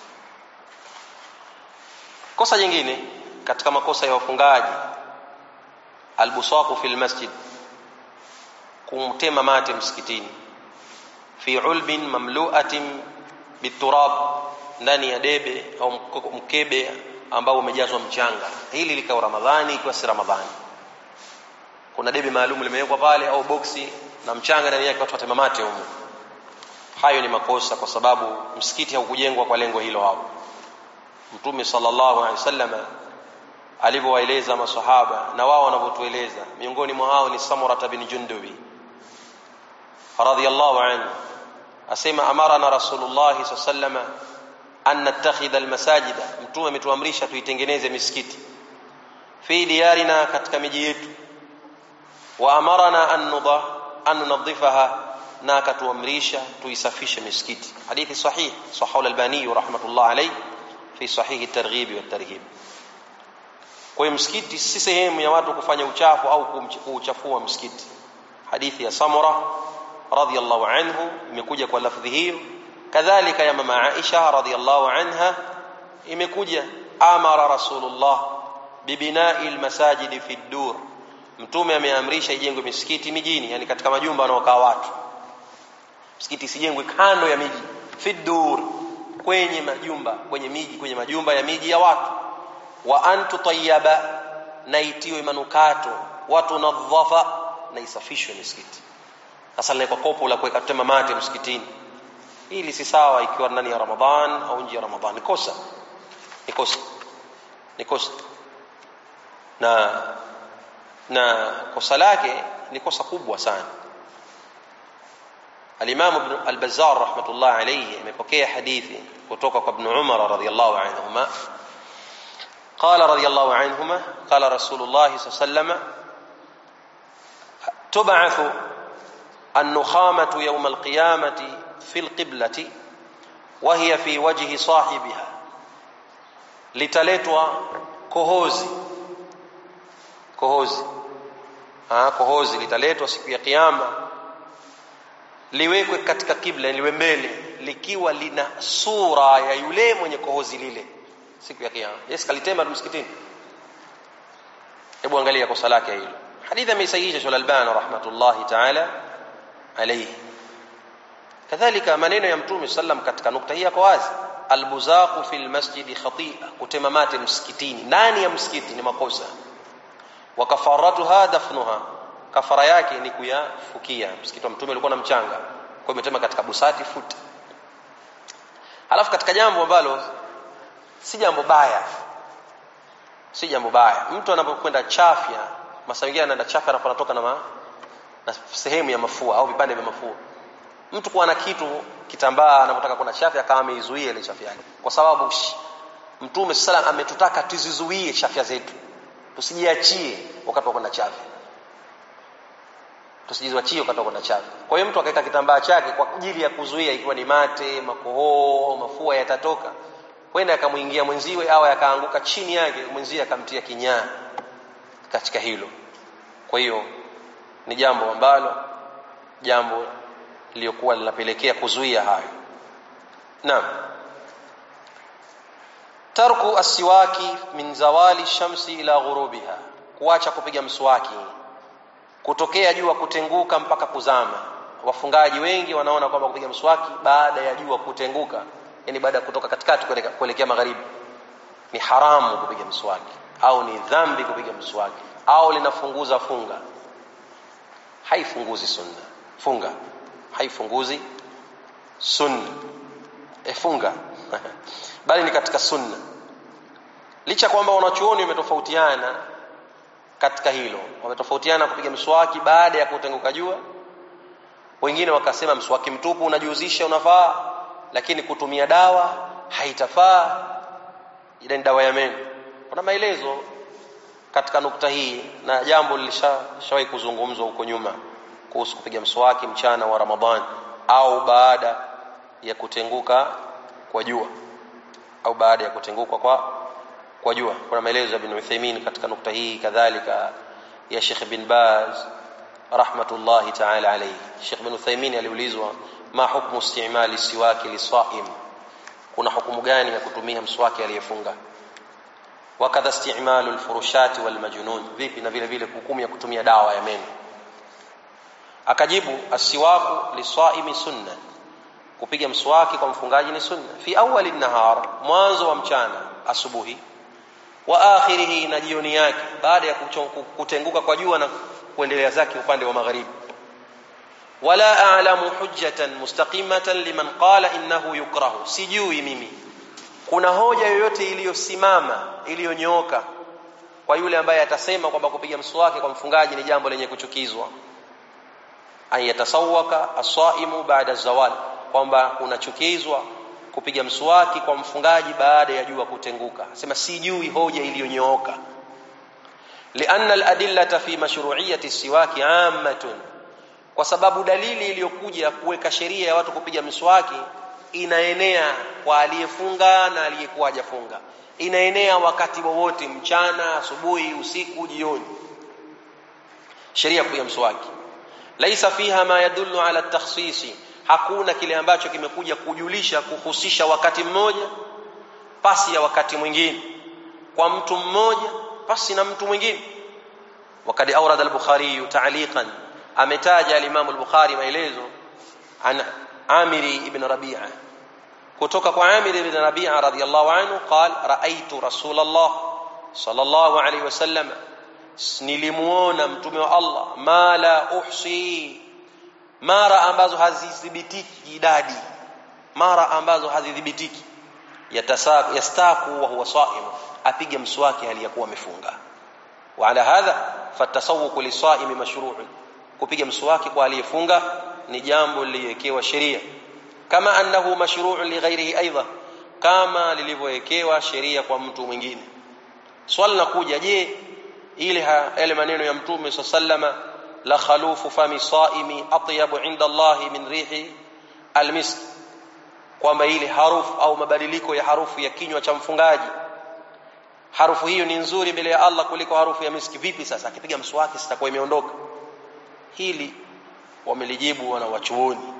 Kosa jingine katika makosa ya wafungaji, albusaqu fil masjid, kumtema mate msikitini, fi ulbin mamlu'atin biturab, ndani ya debe au mkebe ambao umejazwa mchanga. Hili likawa Ramadhani, ikiwa si Ramadhani, kuna debe maalum limewekwa pale au boksi na mchanga ndani yake, watu watema mate humo. Hayo ni makosa, kwa sababu msikiti haukujengwa kwa lengo hilo hapo. Mtume sallallahu alaihi wasallam alivyowaeleza maswahaba na wao wanavyotueleza, miongoni mwa hao ni Samurah bin Jundubi radhiyallahu anhu, asema amarana Rasulullah sallallahu alaihi wasallam an nattakhidha almasajida, mtume ametuamrisha tuitengeneze misikiti, fi diyarina, katika miji yetu, wa amarana an nunadhifaha, na akatuamrisha tuisafishe misikiti. Hadithi sahih, sahahu al-Albani rahmatullah alayhi fi sahih at-targhib wa at-tarhib. Kwa hiyo msikiti si sehemu ya watu kufanya uchafu au kuuchafua msikiti. Hadithi ya Samurah radhiyallahu anhu imekuja kwa lafdhi hiyo. Kadhalika ya mama Aisha radhiyallahu anha imekuja amara Rasulullah bibina'i almasajid fi ad-dur, mtume ameamrisha ijengwe misikiti mijini, yani katika majumba wanaokaa watu. Msikiti sijengwe kando ya miji, fi ad-dur, kwenye majumba, kwenye miji, kwenye majumba ya miji ya watu. Wa antu tayyaba, na itiwe manukato, watu nadhafa, na isafishwe misikiti. Sasa ni kwa kopo la kuweka tema mate msikitini, hili si sawa ikiwa ndani ya Ramadhan au nje ya Ramadhan. Ni kosa na kosa lake ni kosa kubwa sana. Al-Imam Ibn al-Bazzar rahmatullah alayhi amepokea hadithi kutoka kwa Ibn Umar radhiyallahu anhuma, qala radhiyallahu anhuma qala Rasulullah sallallahu alayhi wasallam tub'athu an-nukhamatu yawm al-qiyamati fi al-qiblati wa hiya fi wajhi sahibiha, litaletwa kohozi litaletwa siku ya kiyama, liwekwe katika kibla, liwe mbele, likiwa lina sura ya yule mwenye kohozi lile siku ya kiyama. Yes, kalitema msikitini. Hebu angalia kosa lake hilo. Hadithi amesahihisha Sheikh Al-Albani rahmatullahi ta'ala alayhi. Kadhalika maneno ya Mtume sallam katika nukta hii yako wazi, albuzaqu fil masjidi khati'a, kutema mate msikitini, ndani ya msikiti ni makosa. Wa kafaratuha dafnuha, kafara yake ni kuyafukia. Msikiti wa Mtume ulikuwa na mchanga, kwa hiyo umetema katika busati, futa. Halafu katika jambo ambalo si jambo baya, mtu anapokwenda chafya, masaa mengine anaenda chafya alafu anatoka na sehemu ya mafua au vipande vya mafua. Mtu kuwa na kitu kitambaa anapotaka kuna chafya kama ameizuia ile chafya yake, kwa sababu Mtume sallallahu ametutaka tuzizuie chafya zetu, tusijiachie wakati wa kwenda chafya, Kwa hiyo mtu akaita kitambaa chake kwa ajili ya kuzuia, ikiwa ni mate, makohoa, mafua yatatoka, kwenda akamuingia mwenziwe au akaanguka chini yake mwenziwe akamtia kinyaa katika hilo. Kwa hiyo ni jambo ambalo lililokuwa linapelekea kuzuia hayo. Naam. Tarku asiwaki min zawali shamsi ila ghurubiha, kuacha kupiga mswaki kutokea jua kutenguka mpaka kuzama. Wafungaji wengi wanaona kwamba kupiga mswaki baada ya jua kutenguka, yani baada ya kutoka katikati kuelekea magharibi, ni haramu kupiga mswaki au ni dhambi kupiga mswaki au linafunguza funga. Haifunguzi sunna. Haifunguzi sunna. Funga bali ni katika sunna. Licha kwamba wanachuoni wametofautiana katika hilo, wametofautiana kupiga mswaki baada ya kutenguka jua. Wengine wakasema mswaki mtupu unajihusisha unafaa, lakini kutumia dawa haitafaa, ile dawa ya meno. Kuna maelezo katika nukta hii, na jambo lilishawahi kuzungumzwa huko nyuma kuhusu kupiga mswaki mchana wa Ramadhani au baada ya kutenguka kwa jua kwa jua. Kuna maelezo ya Ibn Uthaymeen katika nukta hii, kadhalika ya Sheikh bin Baz rahmatullahi ta'ala alayhi. Sheikh Ibn Uthaymeen aliulizwa ma hukmu istimali siwaki lisaim, kuna hukumu gani ya kutumia mswaki aliyefunga? Wakadha istimalu alfurushati walmajnun, vipi na vile vile hukumu ya kutumia dawa ya meno? Akajibu asiwaku lisaimi sunna, kupiga mswaki kwa mfungaji ni sunna, fi awwali an-nahar, mwanzo wa mchana asubuhi, wa akhirihi, na jioni yake baada ya kutenguka kwa jua na kuendelea zake upande wa magharibi. Wala a'lamu hujjatan mustaqimatan liman qala innahu yukrahu, sijui mimi kuna hoja yoyote iliyosimama iliyonyooka kwa yule ambaye atasema kwamba kupiga mswaki kwa mfungaji ni jambo lenye kuchukizwa. Ayatasawwaka as-saimu ba'da zawal, kwamba kunachukizwa kupiga mswaki kwa mfungaji baada ya jua kutenguka. Sema sijui hoja iliyonyooka. Lianna al-adillata fi mashru'iyyati as-siwaki 'ammatun, kwa sababu dalili iliyokuja kuweka sheria ya watu kupiga mswaki inaenea kwa aliyefunga na aliyekuwa hajafunga, inaenea wakati wowote, mchana, asubuhi, usiku, jioni. Sheria kupiga mswaki laisa fiha ma yadullu ala at-takhsisi, hakuna kile ambacho kimekuja kujulisha kuhusisha wakati mmoja pasi ya wakati mwingine, kwa mtu mmoja pasi na mtu mwingine. وقد أورد البخاري تعليقا أمتاج الإمام البخاري maelezo عن عامر بن ربيعة kutoka kwa Amir ibn Rabi'a radhiyallahu anhu قال رأيت رسول الله صلى الله عليه وسلم nilimuona mtume wa Allah ma la uhsi mara ambazo hazithibitiki idadi mara ambazo hazithibitiki yastaku wa huwa saim apige mswaki hali ya kuwa amefunga. Wa ala hadha fatasawwuq lisaim mashru' kupiga mswaki kwa aliyefunga ni jambo lililowekewa sheria kama annahu mashru' li ghairihi aidha kama lilivyowekewa sheria kwa mtu mwingine. Swali linakuja, je, ile maneno ya mtume sallama la khalufu fami saimi atyabu inda Allah min rihi almisk, kwamba ile harufu au mabadiliko ya harufu ya kinywa cha mfungaji harufu hiyo ni nzuri mbele ya Allah kuliko harufu ya miski, vipi sasa akipiga mswaki sitakuwa imeondoka? Hili wamelijibu wana wachuoni,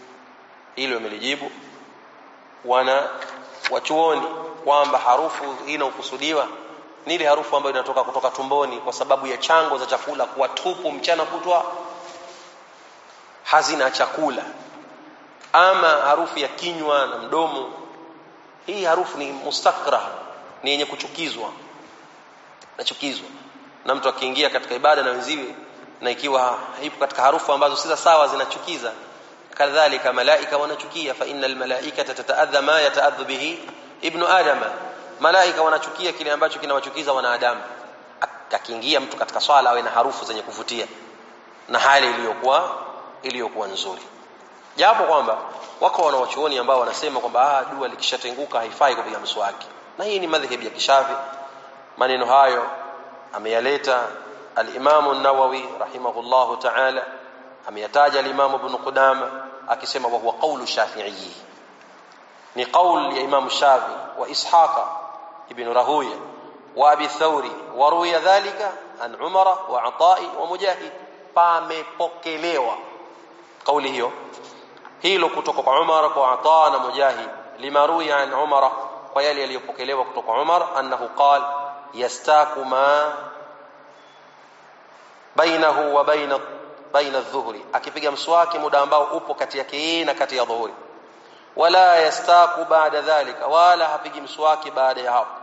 kwamba harufu inayokusudiwa ni ile harufu ambayo inatoka kutoka tumboni kwa sababu ya chango za chakula kuwa tupu mchana kutwa hazina chakula, ama harufu ya kinywa na mdomo. Hii harufu ni mustakrah, ni yenye kuchukizwa na mtu akiingia katika ibada na wenziwe na ikiwa ipo katika harufu ambazo si sawa zinachukiza, kadhalika malaika wanachukia. Fa innal malaikata tataadha ma yataadhu bihi ibnu adama, malaika wanachukia kile ambacho kinawachukiza wanadamu. Akiingia mtu katika swala awe na harufu zenye kuvutia na hali iliyokuwa nzuri, japo kwamba wako wanawachuoni ambao wanasema kwamba dua likishatenguka haifai kupiga mswaki, na hii ni madhhabi ya Kishafi. Maneno hayo ameyaleta al-Imam an-Nawawi rahimahullahu ta'ala, ameyataja al-Imam Ibn Qudama akisema wa huwa qawlu Shafi'i, ni qawl ya Imam Shafi wa Ishaqa ibn Rahuya wa Abi Thawri wa ruya dhalika an Umar wa Ata'i wa Mujahid. Pamepokelewa kauli hilo kutoka kwa Umar, kwa Ata na Mujahid, lima ruya an Umar, kwa yale yaliyopokelewa kutoka kwa Umar annahu qala yastaku ma bainahu wa baina adh-dhuhri, akipiga mswaki muda ambao upo kati yake yeye na kati ya dhuhuri. Wala yastaku ba'da dhalika, wala hapigi mswaki baada ya hapo.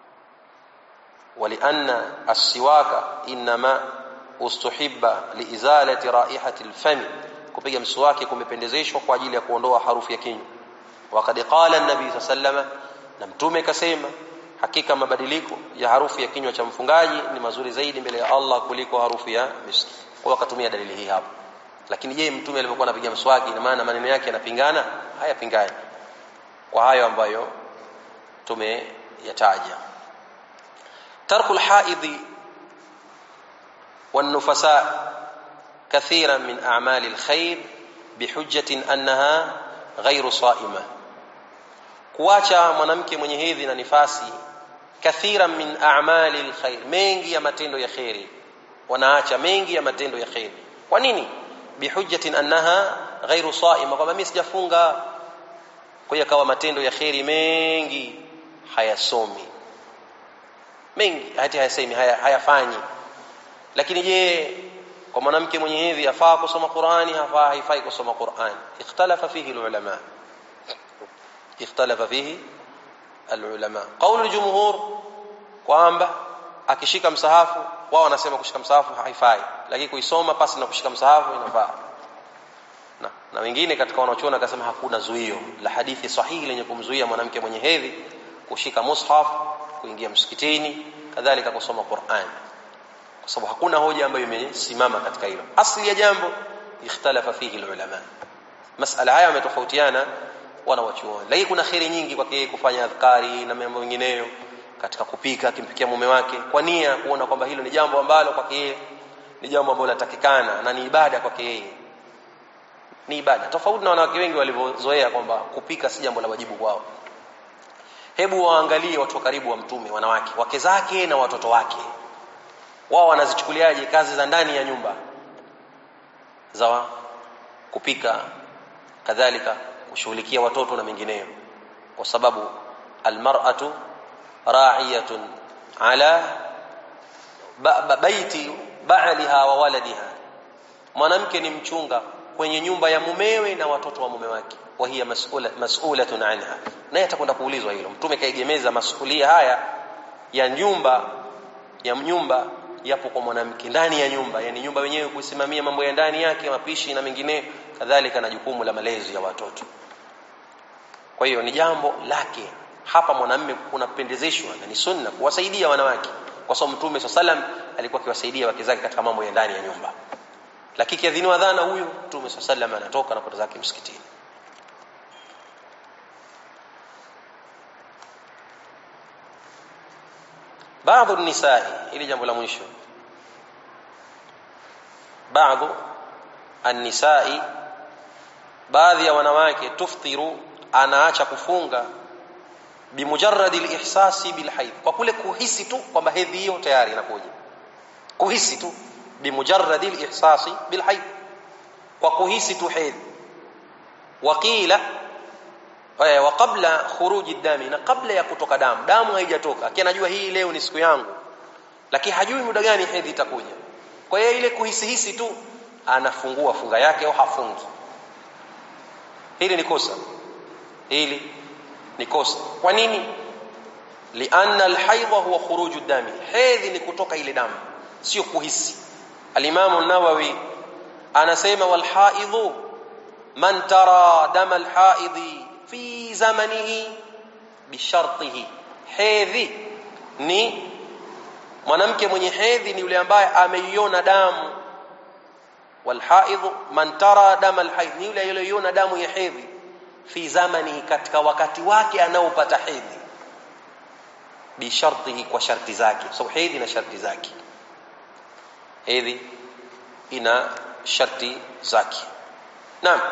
Walianna as-siwaka inma ustuhibba liizalati raihati al-fam, kupiga mswaki kumependezeshwa kwa ajili ya kuondoa harufu ya kinywa. Waqad qala an-nabi sallallahu, na mtume kasema hakika mabadiliko ya harufu ya kinywa cha mfungaji ni mazuri zaidi mbele ya Allah kuliko harufu ya miski. Kwa akatumia dalili hii hapo. Lakini je, mtume alipokuwa anapiga mswaki, ina maana maneno yake yanapingana? Hayapingani kwa hayo ambayo tumeyataja. Tarku al-haidhi wan-nufasa kathiran min a'mali al-khair bihujjatin annaha ghayru sa'imah, kuacha mwanamke mwenye hedhi na nifasi kathiran min a'mali al-khair, mengi ya matendo ya khairi, wanaacha mengi ya matendo ya khairi. Kwa nini? Bihujjatin annaha ghayru sa'ima, kwamba mimi sijafunga, kwa hiyo akawa matendo ya khairi mengi hayasomi, mengi hata hayasemi, hayafanyi. Lakini je, kwa mwanamke mwenye hedhi afaa kusoma Qur'ani? Haifai kusoma Qur'ani. Ikhtalafa fihi al-ulama. Qaulu al-jumhur kwamba akishika msahafu, wao wanasema kushika msahafu haifai, lakini kuisoma pasi na kushika msahafu inafaa. Na wengine katika wanaochuona akasema hakuna zuio la hadithi sahihi lenye kumzuia mwanamke mwenye hedhi kushika mushaf, kuingia msikitini, kadhalika kusoma Qur'an, kwa sababu hakuna hoja ambayo imesimama katika hilo. Asli ya jambo ikhtalafa fihi al-ulama. Masala haya yametofautiana wanawachuoni, lakini kuna khairi nyingi kwa yeye kufanya adhkari na mambo mengineyo, katika kupika, akimpikia mume wake kwa nia kuona kwamba hilo ni jambo ambalo kwake yeye ni jambo ambalo linatakikana na ni ibada kwake yeye, ni ibada, tofauti na wanawake wengi walivyozoea kwamba kupika si jambo la wajibu kwao. Hebu waangalie watu wa karibu wa mtume, wanawake, wake zake na watoto wake, wao wanazichukuliaje kazi za ndani ya nyumba za kupika, kadhalika kushughulikia watoto na mengineyo, kwa sababu almar'atu ra'iyatun ala baiti ba'liha wa waladiha, mwanamke ni mchunga kwenye nyumba ya mumewe na watoto wa mume wake, wa hiya mas'ulatun anha, naye atakwenda kuulizwa hilo. Mtume kaigemeza masuhulia haya ya nyumba yapo kwa mwanamke ndani ya nyumba, yani nyumba wenyewe kusimamia mambo ya ndani yake, mapishi na mengine, kadhalika na jukumu la malezi ya watoto. Kwa hiyo ni jambo lake hapa mwanamume kunapendezeshwa na ni sunna kuwasaidia wanawake, kwa sababu Mtume SAW alikuwa akiwasaidia wake zake katika mambo ya ndani ya nyumba. Lakini kiadhiniwa adhana, huyu Mtume SAW anatoka na kwenda zake msikitini. Baadhi النساء, ili jambo la mwisho, baadhi النساء, baadhi ya wanawake, tuftiru, anaacha kufunga, bimujarrad alihsasi bilhaid, kwa kule kuhisi tu kwamba hedhi hiyo tayari inakuja, kuhisi tu, bimujarrad alihsasi bilhaid, kwa kuhisi tu hedhi. Waqila wa qabla khuruji dami, na kabla ya kutoka damu haijatoka, akinajua hii leo ni siku yangu, lakini hajui muda gani hedhi itakuja. Kwa hiyo ile kuhisi tu anafungua funga yake au hafungi. Hili ni kosa, hili ni kosa. Kwa nini? Lianna alhaidha huwa khuruju dami, hedhi ni kutoka ile damu, sio kuhisi. Al-Imam an-Nawawi anasema wal haidhu man tara dama al-haidhi fi zamanihi bishartihi, hedhi ni mwanamke mwenye hedhi ni yule ambaye ameiona damu. Wal haidhu man tara dama al-haidh, ni yule aliyoiona damu ya hedhi fi zamanihi, katika wakati wake anaopata hedhi, bishartihi, kwa sharti zake. So hedhi na sharti zake, hedhi ina sharti zake. Naam,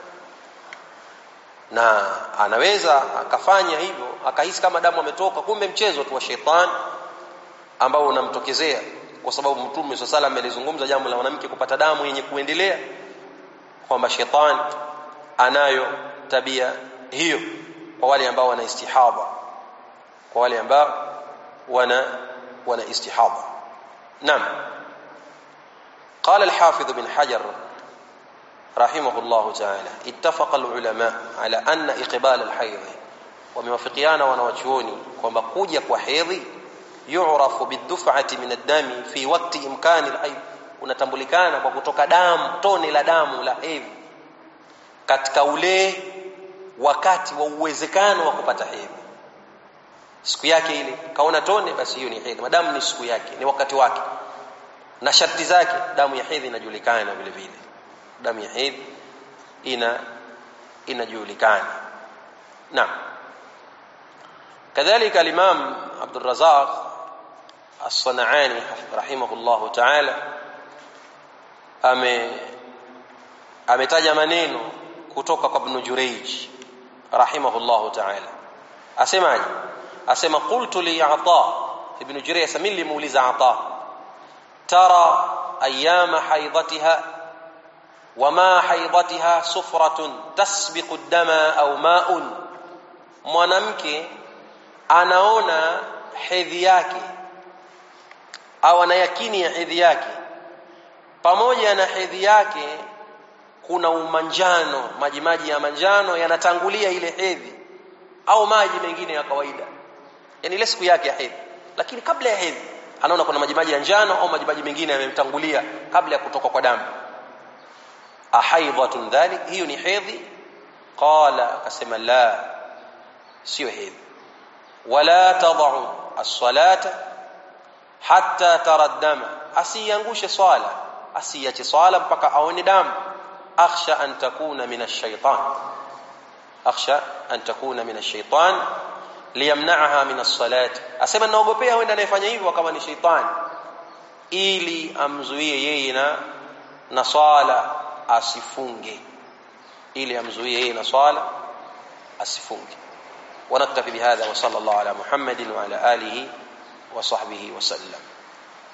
na anaweza akafanya hivyo akahisi kama damu ametoka, kumbe mchezo tu wa shetani ambao unamtokezea, kwa sababu Mtume SAW alizungumza jambo la mwanamke kupata damu yenye kuendelea, kwamba shetani anayo tabia hiyo kwa wale ambao wana istihadha, kwa wale ambao wana istihadha. Naam, قال الحافظ بن حجر رحمه الله تعالى اتفق العلماء على أن إقبال الحيض, وموافقيانا wanawachuoni kwamba kuja kwa hedhi yu'rafu biduf'ati min ad-dami fi waqti imkani al-hayd, unatambulikana kwa kutoka damu, tone la damu la hedhi katika ule wakati wa uwezekano wa kupata hedhi. Siku yake ile kaona tone, basi hiyo ni hedhi, madamu ni siku yake, ni wakati wake na sharti zake. Damu ya hedhi inajulikana vile vile, damu ya hedhi inajulikana. Naam, kadhalika al-Imam Abdul Razzaq As-San'ani rahimahullah ta'ala ametaja maneno kutoka kwa Ibn Jurayj rahimahullah ta'ala. Asemaje? Asema qultu li Ata, Ibn Jurayj asema nilimuuliza Ata, tara ayyama haidatiha wama haidatiha sufratun tasbiqu ad-dama au ma'un, mwanamke anaona hedhi yake au ana yakini ya hedhi yake, pamoja na hedhi yake kuna umanjano, maji ya manjano yanatangulia ile hedhi, au maji mengine ya kawaida, yani ile siku yake ya hedhi, lakini kabla ya hedhi anaona kuna maji ya njano au maji mengine yamemtangulia kabla ya kutoka kwa damu. Ahaidhatun dhalik, hiyo ni hedhi? Qala, akasema la, sio hedhi. Wala tad'u as-salata hatta tara ad-dama, asiangushe swala, asiache swala mpaka aone damu. Akhsha an takuna min ash-shaytan, akhsha an takuna min ash-shaytan liyamna'aha min as-salati, asema naogopea huenda anayefanya hivyo kama ni shaytan, ili amzuie yeye na swala asifunge, ili amzuie yeye na swala asifunge. ونكتفي بهذا وصلى الله على محمد وعلى آله وصحبه وسلم.